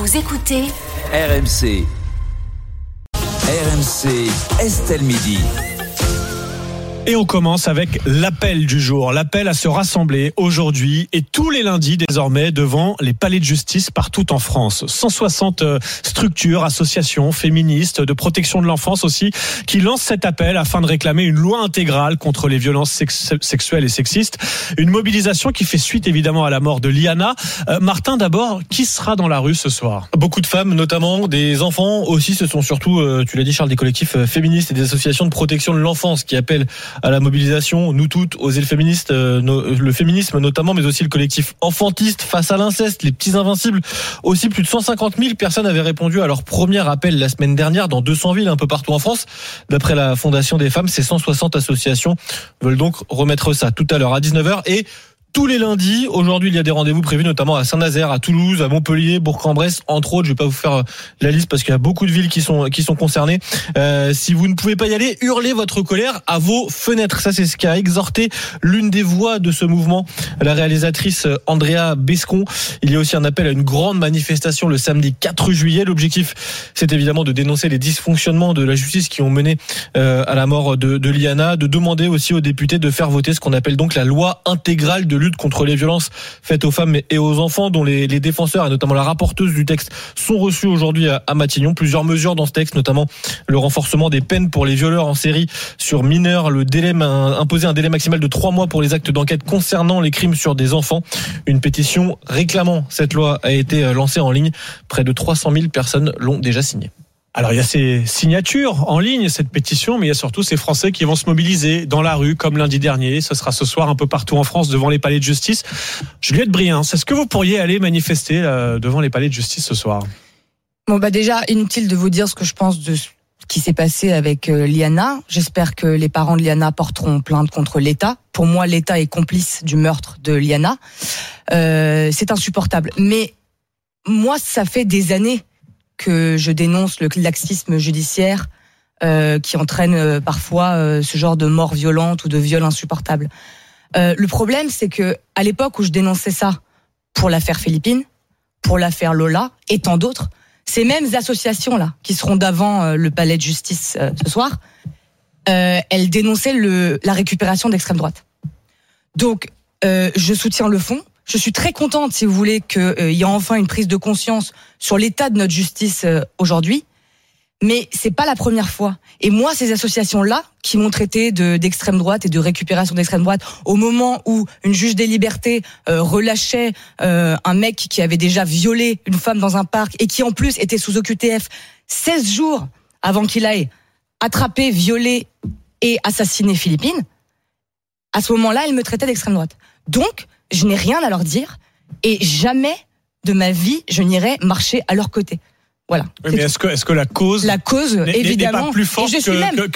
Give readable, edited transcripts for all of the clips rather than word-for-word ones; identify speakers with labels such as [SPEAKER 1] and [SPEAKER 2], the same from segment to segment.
[SPEAKER 1] Vous écoutez
[SPEAKER 2] RMC. RMC, Estelle Midi.
[SPEAKER 3] Et on commence avec l'appel du jour. L'appel à se rassembler aujourd'hui et tous les lundis désormais devant les palais de justice partout en France. 160 structures, associations féministes de protection de l'enfance aussi qui lancent cet appel afin de réclamer une loi intégrale contre les violences sexuelles et sexistes. Une mobilisation qui fait suite évidemment à la mort de Liana. Martin, d'abord, qui sera dans la rue ce soir ?
[SPEAKER 4] Beaucoup de femmes, notamment des enfants aussi. Ce sont surtout, tu l'as dit Charles, des collectifs féministes et des associations de protection de l'enfance qui appellent à la mobilisation. Nous toutes, Oser le féminisme notamment, mais aussi le collectif Enfantiste face à l'inceste, les petits invincibles. Aussi, plus de 150 000 personnes avaient répondu à leur premier appel la semaine dernière dans 200 villes un peu partout en France. D'après la Fondation des femmes, ces 160 associations veulent donc remettre ça tout à l'heure à 19h et tous les lundis. Aujourd'hui, il y a des rendez-vous prévus, notamment à Saint-Nazaire, à Toulouse, à Montpellier, Bourg-en-Bresse, entre autres. Je vais pas vous faire la liste parce qu'il y a beaucoup de villes qui sont concernées. Si vous ne pouvez pas y aller, hurlez votre colère à vos fenêtres. Ça, c'est ce qu'a exhorté l'une des voix de ce mouvement, la réalisatrice Andrea Bescon. Il y a aussi un appel à une grande manifestation le samedi 4 juillet. L'objectif, c'est évidemment de dénoncer les dysfonctionnements de la justice qui ont mené à la mort de Liana, de demander aussi aux députés de faire voter ce qu'on appelle donc la loi intégrale de lutte contre les violences faites aux femmes et aux enfants, dont les défenseurs et notamment la rapporteuse du texte sont reçus aujourd'hui à Matignon. Plusieurs mesures dans ce texte, notamment le renforcement des peines pour les violeurs en série sur mineurs, imposer un délai maximal de 3 mois pour les actes d'enquête concernant les crimes sur des enfants. Une pétition réclamant cette loi a été lancée en ligne. Près de 300 000 personnes l'ont déjà signée.
[SPEAKER 3] Alors il y a ces signatures en ligne, cette pétition, mais il y a surtout ces Français qui vont se mobiliser dans la rue comme lundi dernier. Ce sera ce soir un peu partout en France devant les palais de justice. Juliette Briens, est-ce que vous pourriez aller manifester devant les palais de justice ce soir ?
[SPEAKER 5] Bon déjà, inutile de vous dire ce que je pense de ce qui s'est passé avec Liana. J'espère que les parents de Liana porteront plainte contre l'État. Pour moi, l'État est complice du meurtre de Liana. C'est insupportable. Mais moi, ça fait des années que je dénonce le laxisme judiciaire qui entraîne parfois ce genre de mort violente ou de viol insupportable. Le problème, c'est que à l'époque où je dénonçais ça pour l'affaire Philippine, pour l'affaire Lola et tant d'autres, ces mêmes associations-là qui seront devant le palais de justice ce soir, elles dénonçaient la récupération d'extrême droite. Donc, je soutiens le fond. Je suis très contente, si vous voulez, qu'il y ait enfin une prise de conscience sur l'état de notre justice aujourd'hui. Mais c'est pas la première fois. Et moi, ces associations-là, qui m'ont traité d'extrême droite et de récupération d'extrême droite, au moment où une juge des libertés relâchait un mec qui avait déjà violé une femme dans un parc et qui en plus était sous OQTF 16 jours avant qu'il aille attraper, violer et assassiner Philippine, à ce moment-là, elle me traitait d'extrême droite. Donc, je n'ai rien à leur dire et jamais de ma vie je n'irai marcher à leur côté. Voilà.
[SPEAKER 3] Oui, mais est-ce que la cause
[SPEAKER 5] évidemment
[SPEAKER 3] n'est pas plus forte que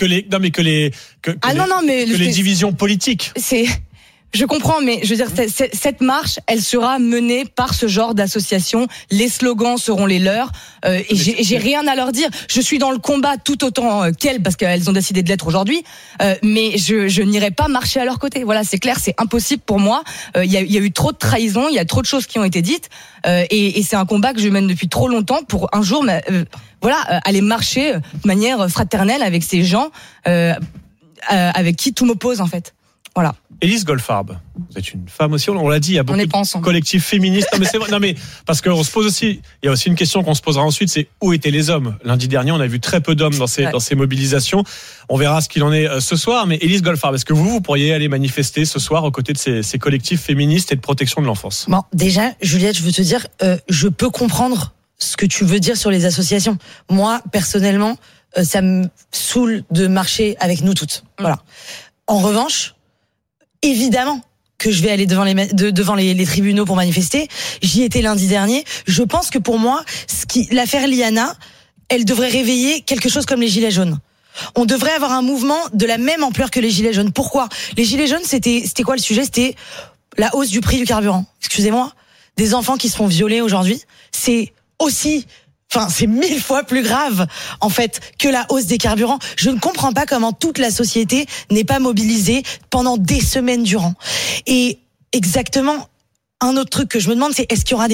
[SPEAKER 3] les divisions politiques ? Je
[SPEAKER 5] comprends, mais je veux dire, cette marche, elle sera menée par ce genre d'association. Les slogans seront les leurs. Et j'ai rien à leur dire. Je suis dans le combat tout autant qu'elles, parce qu'elles ont décidé de l'être aujourd'hui. Mais je n'irai pas marcher à leur côté. Voilà, c'est clair, c'est impossible pour moi. Il y a eu trop de trahison, il y a trop de choses qui ont été dites. Et c'est un combat que je mène depuis trop longtemps pour un jour, aller marcher de manière fraternelle avec ces gens avec qui tout m'oppose en fait. Voilà.
[SPEAKER 3] Élise Goldfarb, vous êtes une femme aussi, on l'a dit, il y a beaucoup de collectifs féministes. Non mais c'est vrai, non mais parce qu'on se pose aussi, il y a aussi une question qu'on se posera ensuite, c'est où étaient les hommes ? Lundi dernier, on a vu très peu d'hommes dans ces mobilisations. On verra ce qu'il en est ce soir. Mais Élise Goldfarb, est-ce que vous pourriez aller manifester ce soir aux côtés de ces collectifs féministes et de protection de l'enfance ?
[SPEAKER 6] Bon, déjà, Juliette, je veux te dire, je peux comprendre ce que tu veux dire sur les associations. Moi, personnellement, ça me saoule de marcher avec nous toutes. Voilà. En revanche, évidemment que je vais aller devant les tribunaux pour manifester. J'y étais lundi dernier. Je pense que pour moi, l'affaire Liana, elle devrait réveiller quelque chose comme les Gilets jaunes. On devrait avoir un mouvement de la même ampleur que les Gilets jaunes. Pourquoi ? Les Gilets jaunes, c'était quoi le sujet ? C'était la hausse du prix du carburant. Excusez-moi. Des enfants qui se font violer aujourd'hui. C'est 1000 fois plus grave, en fait, que la hausse des carburants. Je ne comprends pas comment toute la société n'est pas mobilisée pendant des semaines durant. Et exactement, un autre truc que je me demande, c'est est-ce qu'il y aura des hommes ?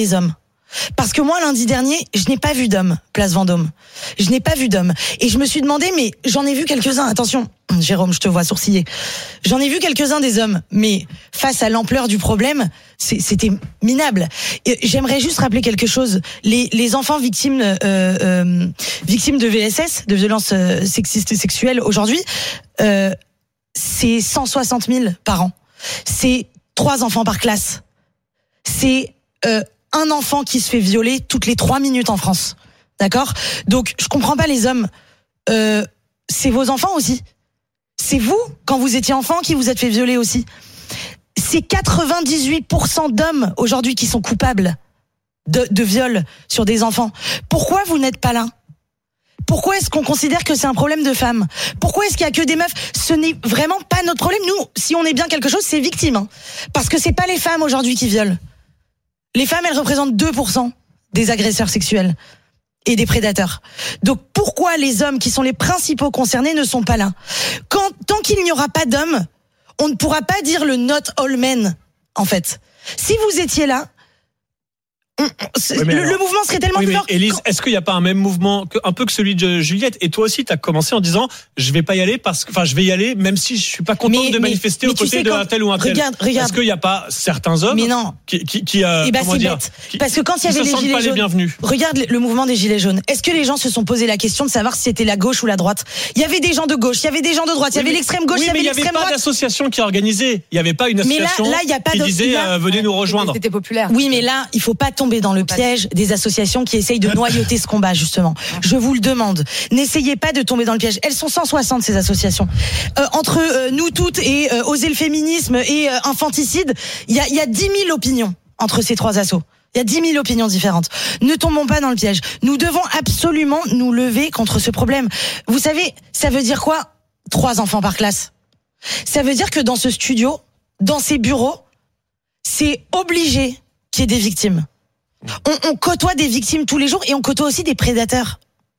[SPEAKER 6] Parce que moi, lundi dernier, je n'ai pas vu d'hommes, place Vendôme. Je n'ai pas vu d'hommes. Et je me suis demandé, mais j'en ai vu quelques-uns, attention, Jérôme, je te vois sourciller. J'en ai vu quelques-uns des hommes, mais face à l'ampleur du problème, c'était minable. Et j'aimerais juste rappeler quelque chose. Les enfants victimes de VSS, de violences sexistes et sexuelles aujourd'hui, c'est 160 000 par an. C'est 3 enfants par classe. C'est un enfant qui se fait violer toutes les 3 minutes en France. D'accord ? Donc, je comprends pas les hommes. C'est vos enfants aussi. C'est vous, quand vous étiez enfant, qui vous êtes fait violer aussi. C'est 98% d'hommes aujourd'hui qui sont coupables de viol sur des enfants. Pourquoi vous n'êtes pas là ? Pourquoi est-ce qu'on considère que c'est un problème de femmes ? Pourquoi est-ce qu'il y a que des meufs ? Ce n'est vraiment pas notre problème. Nous, si on est bien quelque chose, c'est victime. Hein. Parce que c'est pas les femmes aujourd'hui qui violent. Les femmes, elles représentent 2% des agresseurs sexuels et des prédateurs. Donc pourquoi les hommes qui sont les principaux concernés ne sont pas là ? Tant qu'il n'y aura pas d'hommes, on ne pourra pas dire le not all men, en fait. Si vous étiez là, le mouvement serait tellement plus fort.
[SPEAKER 3] Élise, est-ce qu'il n'y a pas un même mouvement, un peu que celui de Juliette ? Et toi aussi, tu as commencé en disant, je vais pas y aller je vais y aller, même si je suis pas contente de manifester aux côtés d'un tel ou un tel.
[SPEAKER 6] Regarde.
[SPEAKER 3] Est-ce qu'il n'y a pas certains hommes qui comment dire,
[SPEAKER 6] parce que quand il y avait les gilets jaunes,
[SPEAKER 3] bienvenus.
[SPEAKER 6] Regarde le mouvement des gilets jaunes. Est-ce que les gens se sont posé la question de savoir si c'était la gauche ou la droite ? Il y avait des gens de gauche, il y avait des gens de droite, il y avait l'extrême gauche, il y avait l'extrême droite.
[SPEAKER 3] Il n'y avait pas d'association qui organisait. Il n'y avait pas une association qui disait venez nous rejoindre.
[SPEAKER 5] C'était populaire.
[SPEAKER 6] Oui, mais là, il faut pas tomber dans le piège des associations qui essayent de noyauter ce combat, justement. Je vous le demande. N'essayez pas de tomber dans le piège. Elles sont 160, ces associations. Entre Nous Toutes et Oser le féminisme et Infanticide, il y a 10 000 opinions entre ces 3 assos. Il y a 10 000 opinions différentes. Ne tombons pas dans le piège. Nous devons absolument nous lever contre ce problème. Vous savez, ça veut dire quoi ? 3 enfants par classe. Ça veut dire que dans ce studio, dans ces bureaux, c'est obligé qu'il y ait des victimes. On côtoie des victimes tous les jours et on côtoie aussi des prédateurs.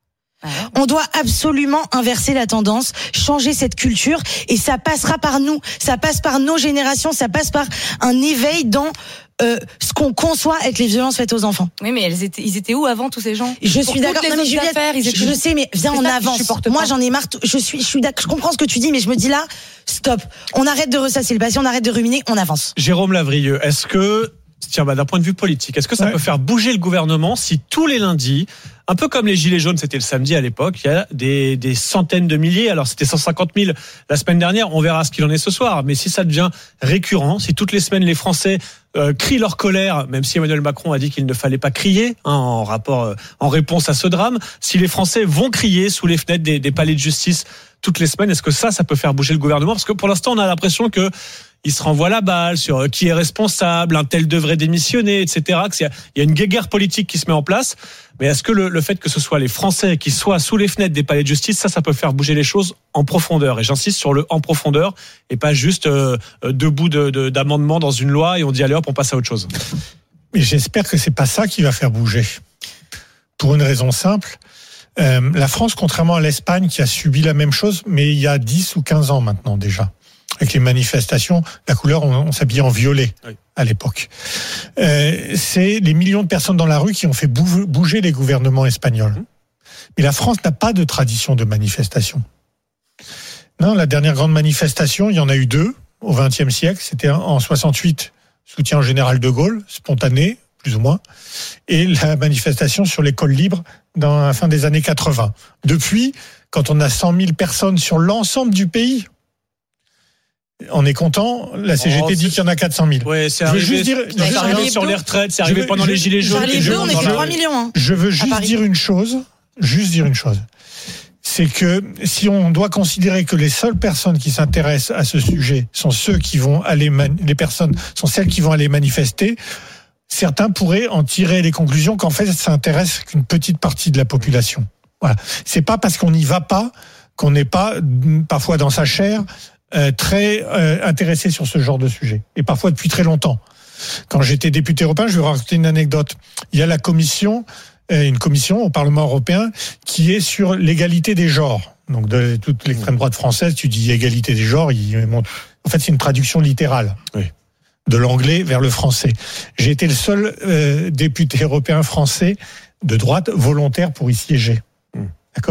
[SPEAKER 6] On doit absolument inverser la tendance, changer cette culture, et ça passera par nous, ça passe par nos générations, ça passe par un éveil dans ce qu'on conçoit être les violences faites aux enfants.
[SPEAKER 5] Oui, mais ils étaient où avant, tous ces gens ?
[SPEAKER 6] Je suis d'accord. Non, mais Juliette, je sais, mais viens, on avance. Moi, j'en ai marre. Je suis d'accord. Je comprends ce que tu dis, mais je me dis là, stop. On arrête de ressasser le passé, on arrête de ruminer, on avance.
[SPEAKER 3] Jérôme Lavrieux, est-ce que d'un point de vue politique, est-ce que ça peut faire bouger le gouvernement si tous les lundis, un peu comme les gilets jaunes, c'était le samedi à l'époque, il y a des centaines de milliers, alors c'était 150 000 la semaine dernière, on verra ce qu'il en est ce soir, mais si ça devient récurrent, si toutes les semaines les Français crient leur colère, même si Emmanuel Macron a dit qu'il ne fallait pas crier en réponse à ce drame, si les Français vont crier sous les fenêtres des palais de justice toutes les semaines, est-ce que ça peut faire bouger le gouvernement ? Parce que pour l'instant, on a l'impression que il se renvoie la balle sur qui est responsable, un tel devrait démissionner, etc. Il y a une guéguerre politique qui se met en place. Mais est-ce que le fait que ce soit les Français qui soient sous les fenêtres des palais de justice, ça peut faire bouger les choses en profondeur ? Et j'insiste sur le en profondeur et pas juste deux bouts d'amendements dans une loi et on dit allez hop, on passe à autre chose.
[SPEAKER 1] Mais j'espère que c'est pas ça qui va faire bouger. Pour une raison simple. La France, contrairement à l'Espagne qui a subi la même chose, mais il y a 10 ou 15 ans maintenant déjà. Avec les manifestations, la couleur, on s'habillait en violet à l'époque. C'est les millions de personnes dans la rue qui ont fait bouger les gouvernements espagnols. Mais la France n'a pas de tradition de manifestation. Non, la dernière grande manifestation, il y en a eu 2 au XXe siècle. C'était en 68, soutien au général de Gaulle, spontané, plus ou moins, et la manifestation sur l'école libre dans la fin des années 80. Depuis, quand on a 100 000 personnes sur l'ensemble du pays, on est content. La CGT dit qu'il y en a 400 000.
[SPEAKER 3] Ouais, c'est arrivé sur les retraites, c'est arrivé pendant les gilets jaunes.
[SPEAKER 6] On est 3 millions.
[SPEAKER 1] Je veux juste dire une chose. C'est que si on doit considérer que les seules personnes qui s'intéressent à ce sujet sont ceux qui vont aller, les personnes sont celles qui vont aller manifester, certains pourraient en tirer les conclusions qu'en fait, ça intéresse qu'une petite partie de la population. Voilà. C'est pas parce qu'on n'y va pas qu'on n'est pas, parfois dans sa chair, très intéressé sur ce genre de sujet. Et parfois depuis très longtemps. Quand j'étais député européen, je vais vous raconter une anecdote. Il y a une commission au Parlement européen qui est sur l'égalité des genres. Donc de toute l'extrême droite française, tu dis égalité des genres, en fait c'est une traduction littérale. Oui. de l'anglais vers le français. J'ai été le seul député européen français de droite volontaire pour y siéger. D'accord ?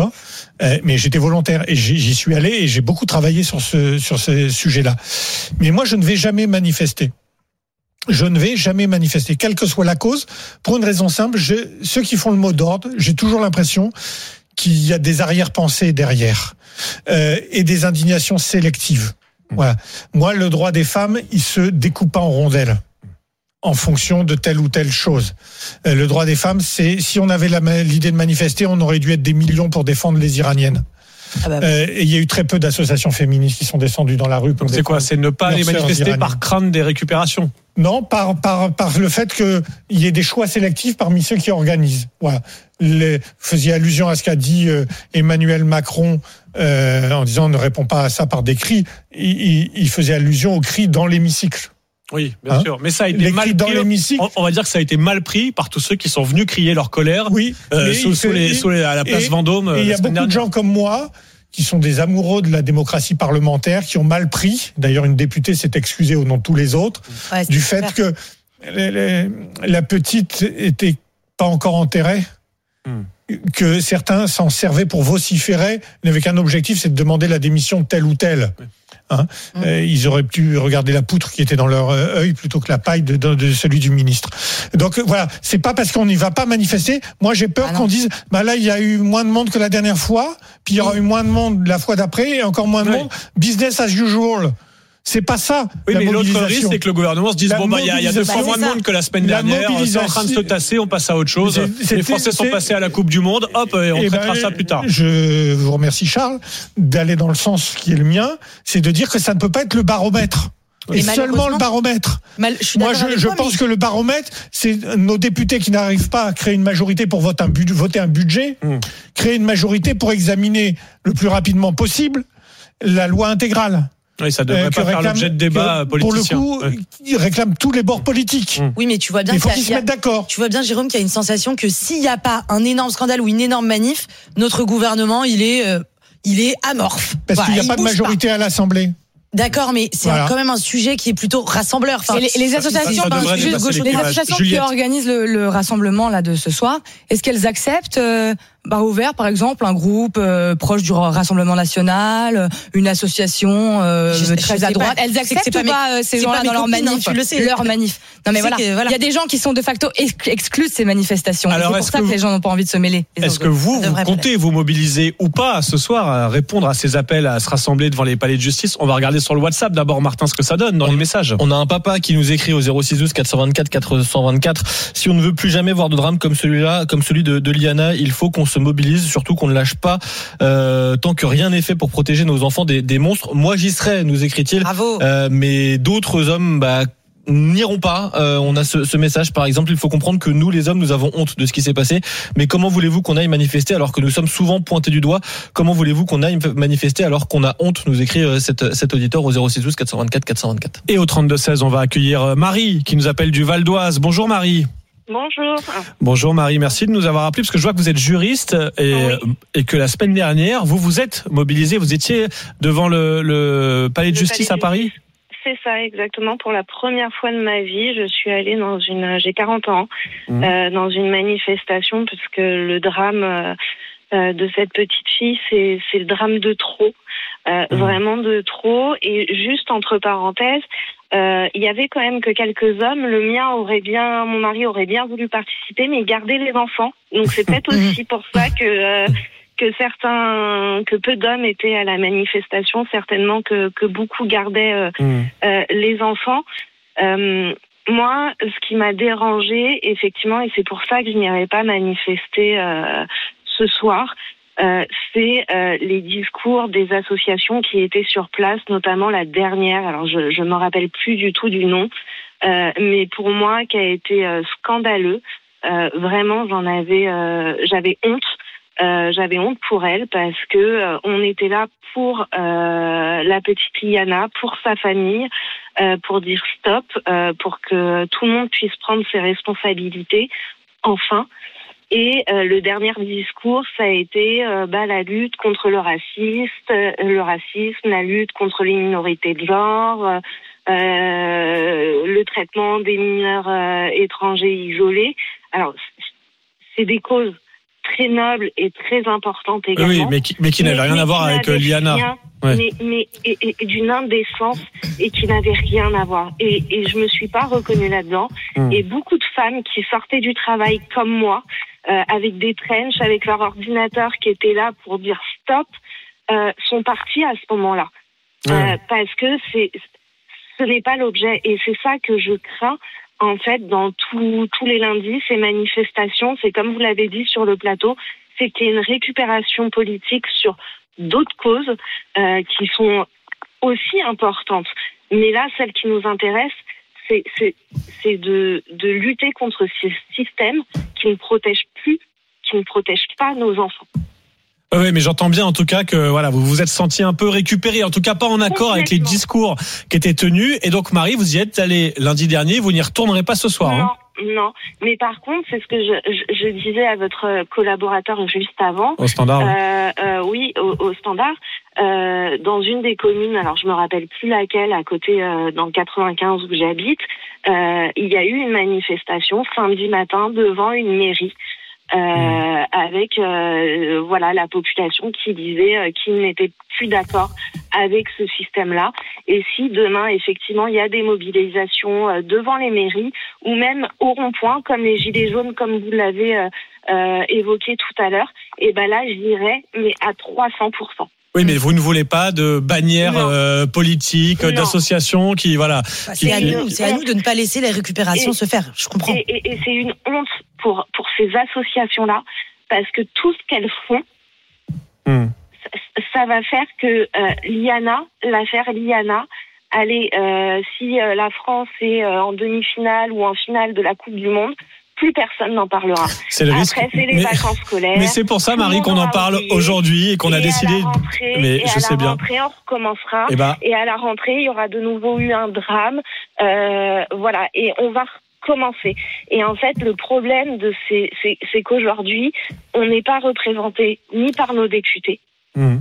[SPEAKER 1] Mais j'étais volontaire et j'y suis allé et j'ai beaucoup travaillé sur ce sujet-là. Mais moi, je ne vais jamais manifester. Je ne vais jamais manifester, quelle que soit la cause, pour une raison simple. Ceux qui font le mot d'ordre, j'ai toujours l'impression qu'il y a des arrière-pensées derrière et des indignations sélectives. Voilà. Moi, le droit des femmes, il se découpe pas en rondelles en fonction de telle ou telle chose. Le droit des femmes, c'est si on avait l'idée de manifester, on aurait dû être des millions pour défendre les Iraniennes. Et il y a eu très peu d'associations féministes qui sont descendues dans la rue.
[SPEAKER 3] Donc c'est quoi ? C'est ne pas aller manifester par crainte des récupérations ?
[SPEAKER 1] Non, par le fait qu'il y ait des choix sélectifs parmi ceux qui organisent. Voilà. Faisiez allusion à ce qu'a dit Emmanuel Macron en disant ne répond pas à ça par des cris. Il faisait allusion aux cris dans l'hémicycle.
[SPEAKER 3] Oui, bien sûr. Mais ça a été mal pris. On va dire que ça a été mal pris par tous ceux qui sont venus crier leur colère.
[SPEAKER 1] Oui.
[SPEAKER 3] À la place Vendôme.
[SPEAKER 1] Et il y a beaucoup de gens comme moi qui sont des amoureux de la démocratie parlementaire, qui ont mal pris. D'ailleurs, une députée s'est excusée au nom de tous les autres du fait que la petite était pas encore enterrée. Que certains s'en servaient pour vociférer, avec un objectif, c'est de demander la démission de tel ou tel. Ils auraient pu regarder la poutre qui était dans leur œil plutôt que la paille de celui du ministre. Donc voilà, c'est pas parce qu'on n'y va pas manifester. Moi, j'ai peur qu'on dise, là, il y a eu moins de monde que la dernière fois, puis il y aura eu moins de monde la fois d'après, et encore moins de monde. Business as usual. C'est pas ça.
[SPEAKER 3] Oui, mais l'autre risque, c'est que le gouvernement se dise il y a 2 fois moins de monde que la semaine dernière. C'est en train de se tasser, on passe à autre chose. Les Français sont passés à la Coupe du Monde. Hop, et on traitera ça plus tard.
[SPEAKER 1] Je vous remercie, Charles, d'aller dans le sens qui est le mien. C'est de dire que ça ne peut pas être le baromètre. Et seulement le baromètre. Moi, je pense que le baromètre, c'est nos députés qui n'arrivent pas à créer une majorité pour voter un budget, créer une majorité pour examiner le plus rapidement possible la loi intégrale.
[SPEAKER 3] Oui, ça devrait pas faire l'objet de débats politiciens.
[SPEAKER 1] Pour le coup, ils réclament tous les bords politiques.
[SPEAKER 6] Oui, mais tu vois bien
[SPEAKER 1] qu'il faut qu'ils se mettent d'accord.
[SPEAKER 6] Tu vois bien, Jérôme, qu'il y a une sensation que s'il n'y a pas un énorme scandale ou une énorme manif, notre gouvernement, il est amorphe.
[SPEAKER 1] Parce qu'il n'y a pas de majorité à l'Assemblée.
[SPEAKER 6] D'accord, mais c'est quand même un sujet qui est plutôt rassembleur.
[SPEAKER 5] Enfin, les associations, les associations qui organisent le rassemblement là de ce soir, est-ce qu'elles acceptent Barreau Vert, par exemple, un groupe proche du Rassemblement National, une association très à droite, elles acceptent ou pas ces gens-là dans leur manif, leur manif. Non mais voilà, il y a des gens qui sont de facto exclus de ces manifestations. Alors, c'est pour ça que les gens n'ont pas envie de se mêler.
[SPEAKER 3] Est-ce que vous comptez vous mobiliser ou pas ce soir à répondre à ces appels à se rassembler devant les palais de justice ? On va regarder sur le WhatsApp d'abord, Martin, ce que ça donne dans les messages.
[SPEAKER 4] On a un papa qui nous écrit au 0612 424 424. Si on ne veut plus jamais voir de drame comme celui-là, comme celui de Liana, il faut qu'on se mobilise, surtout qu'on ne lâche pas tant que rien n'est fait pour protéger nos enfants des monstres. Moi, j'y serai, nous écrit-il.
[SPEAKER 6] Bravo.
[SPEAKER 4] Mais d'autres hommes, n'iront pas. On a ce message, par exemple, il faut comprendre que nous, les hommes, nous avons honte de ce qui s'est passé. Mais comment voulez-vous qu'on aille manifester alors que nous sommes souvent pointés du doigt ? Comment voulez-vous qu'on aille manifester alors qu'on a honte ? Nous écrit cet auditeur au 0612 424 424.
[SPEAKER 3] Et au 32-16, on va accueillir Marie qui nous appelle du Val d'Oise. Bonjour Marie.
[SPEAKER 7] Bonjour.
[SPEAKER 3] Bonjour Marie, merci de nous avoir appelé parce que je vois que vous êtes juriste et que la semaine dernière, vous vous êtes mobilisé, vous étiez devant le palais de justice à Paris ?
[SPEAKER 7] C'est ça, exactement. Pour la première fois de ma vie, je suis allée j'ai 40 ans, dans une manifestation parce que le drame de cette petite fille, c'est le drame de trop. Vraiment de trop. Et juste entre parenthèses, il y avait quand même que quelques hommes. Mon mari aurait bien voulu participer, mais garder les enfants. Donc c'est peut-être aussi pour ça que peu d'hommes étaient à la manifestation, certainement que beaucoup gardaient les enfants. Moi, ce qui m'a dérangée, effectivement, et c'est pour ça que je n'irai pas manifester ce soir, c'est les discours des associations qui étaient sur place, notamment la dernière, alors je ne me rappelle plus du tout du nom, mais pour moi, qui a été scandaleux. Vraiment, j'avais honte. J'avais honte pour elle parce que on était là pour la petite Liana, pour sa famille, pour dire stop, pour que tout le monde puisse prendre ses responsabilités, enfin. Et le dernier discours, ça a été la lutte contre le racisme, la lutte contre les minorités de genre, le traitement des mineurs étrangers isolés. Alors, c'est des causes très nobles et très importantes également.
[SPEAKER 3] Oui, mais qui n'avaient rien à voir avec Liana.
[SPEAKER 7] Ouais. Mais d'une indécence et qui n'avait rien à voir. Et je me suis pas reconnue là-dedans. Et beaucoup de femmes qui sortaient du travail comme moi, avec des trenches, avec leur ordinateur qui était là pour dire stop, sont parties à ce moment-là. Parce que ce n'est pas l'objet. Et c'est ça que je crains, en fait, dans tous les lundis, ces manifestations. C'est comme vous l'avez dit sur le plateau, c'est qu'il y a une récupération politique sur d'autres causes qui sont aussi importantes. Mais là, celle qui nous intéresse, c'est de lutter contre ce système qui ne protège pas nos enfants.
[SPEAKER 3] Oui, mais j'entends bien en tout cas que voilà, vous vous êtes senti un peu récupéré, en tout cas pas en accord avec les discours qui étaient tenus. Et donc Marie, vous y êtes allée lundi dernier, vous n'y retournerez pas ce soir.
[SPEAKER 7] Non, mais par contre, c'est ce que je disais à votre collaborateur juste avant.
[SPEAKER 3] Au Standard.
[SPEAKER 7] Oui, au Standard. Dans une des communes, alors je me rappelle plus laquelle, à côté, dans le 95 où j'habite, il y a eu une manifestation samedi matin devant une mairie. Avec la population qui disait qu'il n'était plus d'accord avec ce système-là. Et si demain, effectivement, il y a des mobilisations devant les mairies ou même au rond-point, comme les Gilets jaunes, comme vous l'avez évoqué tout à l'heure, et ben là, j'irais, mais à 300%.
[SPEAKER 3] Oui, mais vous ne voulez pas de bannière politique, d'association qui, voilà.
[SPEAKER 6] C'est à nous de ne pas laisser les récupérations se faire. Je comprends.
[SPEAKER 7] Et c'est une honte pour ces associations-là, parce que tout ce qu'elles font, ça va faire que l'affaire Liana, allez, si la France est en demi-finale ou en finale de la Coupe du Monde, plus personne n'en parlera.
[SPEAKER 3] C'est le risque.
[SPEAKER 7] Après, c'est les vacances scolaires.
[SPEAKER 3] Mais c'est pour ça, Marie, qu'on en parle aujourd'hui et qu'on a décidé.
[SPEAKER 7] Mais je sais bien. À la rentrée, on recommencera. Et à la rentrée, il y aura de nouveau eu un drame. Voilà. Et on va recommencer. Et en fait, le problème c'est qu'aujourd'hui, on n'est pas représenté ni par nos députés, ni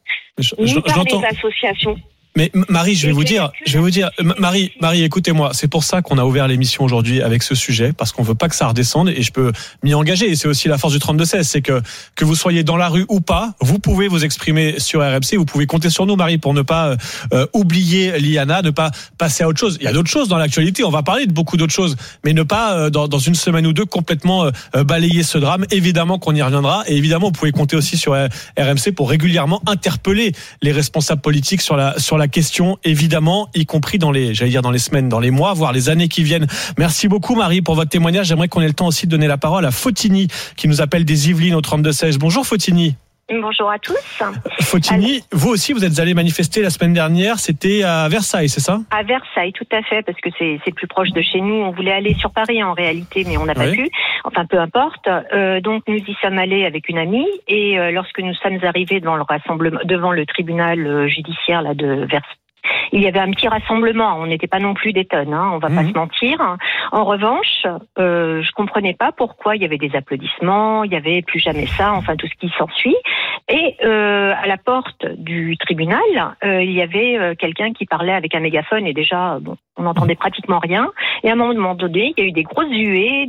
[SPEAKER 7] par les associations.
[SPEAKER 3] Mais Marie, je vais vous dire, Marie, écoutez-moi, c'est pour ça qu'on a ouvert l'émission aujourd'hui avec ce sujet, parce qu'on veut pas que ça redescende, et je peux m'y engager, et c'est aussi la force du 32-16, c'est que vous soyez dans la rue ou pas, vous pouvez vous exprimer sur RMC, vous pouvez compter sur nous, Marie, pour ne pas oublier Liana, ne pas passer à autre chose. Il y a d'autres choses dans l'actualité, on va parler de beaucoup d'autres choses, mais ne pas, dans une semaine ou deux, complètement balayer ce drame. Évidemment qu'on y reviendra, et évidemment, vous pouvez compter aussi sur RMC pour régulièrement interpeller les responsables politiques sur la question, évidemment, y compris dans les semaines, dans les mois, voire les années qui viennent. Merci beaucoup, Marie, pour votre témoignage. J'aimerais qu'on ait le temps aussi de donner la parole à Fautini, qui nous appelle des Yvelines au 32-16. Bonjour, Fautini.
[SPEAKER 8] Bonjour à tous.
[SPEAKER 3] Fautini, vous aussi, vous êtes allé manifester la semaine dernière. C'était à Versailles, c'est ça ?
[SPEAKER 8] À Versailles, tout à fait, parce que c'est plus proche de chez nous. On voulait aller sur Paris en réalité, mais on n'a pas pu. Enfin, peu importe. Donc, nous y sommes allés avec une amie, et lorsque nous sommes arrivés devant le tribunal judiciaire là de Versailles, il y avait un petit rassemblement. On n'était pas non plus des tonnes, on va pas se mentir. En revanche, je comprenais pas pourquoi il y avait des applaudissements, il y avait plus jamais ça, enfin tout ce qui s'ensuit. Et à la porte du tribunal, il y avait quelqu'un qui parlait avec un mégaphone, et déjà, on n'entendait pratiquement rien. Et à un moment donné, il y a eu des grosses huées,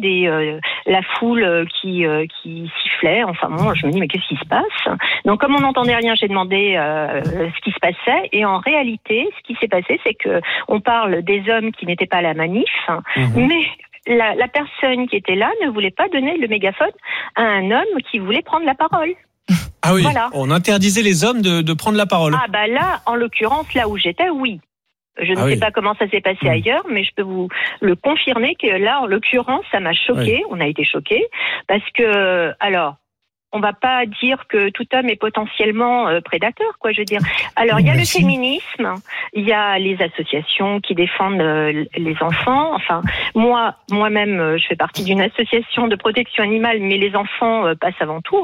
[SPEAKER 8] la foule qui sifflait. Enfin bon, je me dis mais qu'est-ce qui se passe ? Donc comme on n'entendait rien, j'ai demandé ce qui se passait, et en réalité, ce qui s'est passé, c'est que on parle des hommes qui n'étaient pas à la manif, mais la personne qui était là ne voulait pas donner le mégaphone à un homme qui voulait prendre la parole.
[SPEAKER 3] Ah oui, voilà. On interdisait les hommes de prendre la parole.
[SPEAKER 8] Ah bah là, en l'occurrence, là où j'étais, oui. Je ne sais pas comment ça s'est passé ailleurs, mais je peux vous le confirmer que là, en l'occurrence, ça m'a choqué. On a été choqués parce que, alors, on va pas dire que tout homme est potentiellement prédateur, quoi, je veux dire. Alors, il y a le féminisme, il y a les associations qui défendent les enfants. Enfin, moi-même, je fais partie d'une association de protection animale, mais les enfants passent avant tout.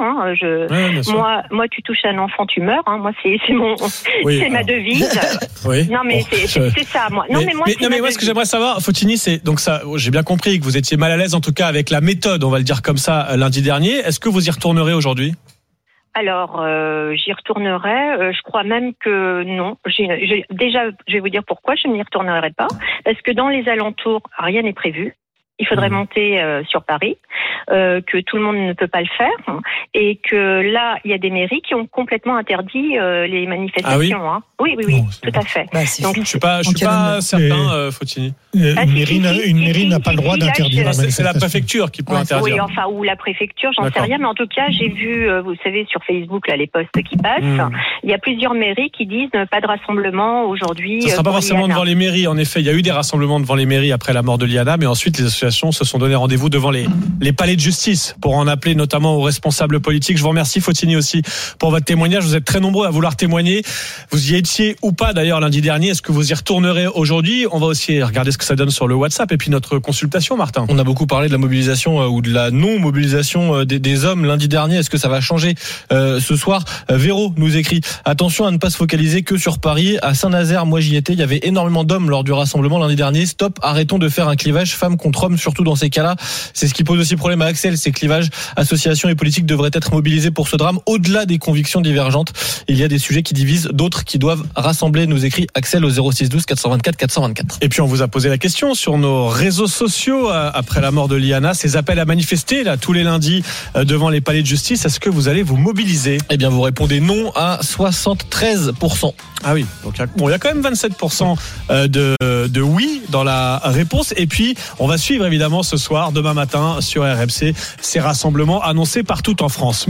[SPEAKER 8] Moi, tu touches un enfant, tu meurs. Moi, c'est ma devise. Non, mais c'est ça, moi. Mais moi,
[SPEAKER 3] ce que j'aimerais savoir, Fautini, c'est donc ça. J'ai bien compris que vous étiez mal à l'aise, en tout cas, avec la méthode, on va le dire comme ça, lundi dernier. Est-ce que vous y retournerez aujourd'hui ?
[SPEAKER 8] Alors, j'y retournerai. Je crois même que non. Déjà, je vais vous dire pourquoi je n'y retournerai pas. Parce que dans les alentours, rien n'est prévu. Il faudrait monter sur Paris, que tout le monde ne peut pas le faire, et que là, il y a des mairies qui ont complètement interdit les manifestations.
[SPEAKER 3] Ah oui,
[SPEAKER 8] oui, tout à fait.
[SPEAKER 5] Bah,
[SPEAKER 8] Donc,
[SPEAKER 3] je suis pas certain, Fautini.
[SPEAKER 1] Une mairie n'a pas le droit d'interdire la manifestation.
[SPEAKER 3] C'est la préfecture qui peut interdire.
[SPEAKER 8] Oui, enfin, ou la préfecture, j'en sais rien, mais en tout cas, j'ai vu, vous savez, sur Facebook, là, les posts qui passent, il y a plusieurs mairies qui disent pas de rassemblement aujourd'hui.
[SPEAKER 3] Ça ne sera pas forcément devant les mairies, en effet. Il y a eu des rassemblements devant les mairies après la mort de Liana, mais ensuite, les associations se sont donné rendez-vous devant les palais de justice pour en appeler notamment aux responsables politiques. Je vous remercie, Fautini, aussi pour votre témoignage. Vous êtes très nombreux à vouloir témoigner. Vous y étiez ou pas d'ailleurs lundi dernier. Est-ce que vous y retournerez aujourd'hui? On va aussi regarder ce que ça donne sur le WhatsApp et puis notre consultation, Martin.
[SPEAKER 4] On a beaucoup parlé de la mobilisation ou de la non-mobilisation des hommes lundi dernier. Est-ce que ça va changer ce soir? Véro nous écrit: attention à ne pas se focaliser que sur Paris. À Saint-Nazaire, moi j'y étais, il y avait énormément d'hommes lors du rassemblement lundi dernier. Stop, arrêtons de faire un clivage femmes contre hommes, surtout dans ces cas-là. C'est ce qui pose aussi problème à Axel. Ces clivages, associations et politiques devraient être mobilisés pour ce drame. Au-delà des convictions divergentes, il y a des sujets qui divisent, d'autres qui doivent rassembler, nous écrit Axel au 06 12 424 424.
[SPEAKER 3] Et puis on vous a posé la question sur nos réseaux sociaux après la mort de Liana, ces appels à manifester là tous les lundis devant les palais de justice. Est-ce que vous allez vous mobiliser?
[SPEAKER 4] Eh bien, vous répondez non à 73%.
[SPEAKER 3] Ah oui, donc il y a quand même 27% de oui dans la réponse. Et puis on va suivre évidemment ce soir, demain matin sur RMC, ces rassemblements annoncés partout en France.